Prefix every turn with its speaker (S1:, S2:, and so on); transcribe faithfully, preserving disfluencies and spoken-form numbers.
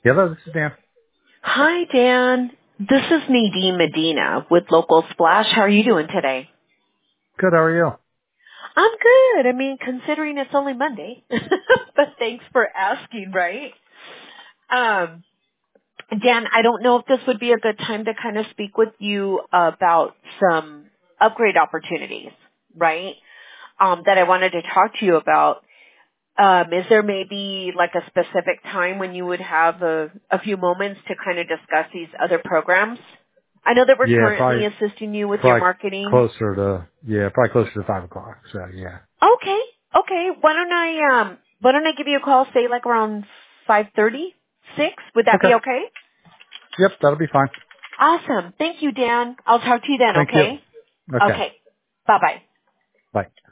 S1: Hello, this is Dan.
S2: Hi, Dan. This is Nadine Medina with Local Splash. How are you doing today?
S1: Good, how are you?
S2: I'm good. I mean, considering it's only Monday, but thanks for asking, right? Um, Dan, I don't know if this would be a good time to kind of speak with you about some upgrade opportunities, right? Um, that I wanted to talk to you about. Um, is there maybe like a specific time when you would have a, a few moments to kind of discuss these other programs? I know that we're
S1: Yeah,
S2: currently
S1: probably,
S2: assisting you with your
S1: probably
S2: marketing.
S1: closer to, yeah, probably closer to five o'clock. So, yeah.
S2: Okay, okay. Why don't I um why don't I give you a call, say like around five thirty, six? Would that be
S1: Okay.
S2: okay?
S1: Yep, that'll be fine.
S2: Awesome. Thank you, Dan. I'll talk to you then,
S1: Thank you.
S2: okay?
S1: Okay.
S2: Okay. Bye bye.
S1: Bye.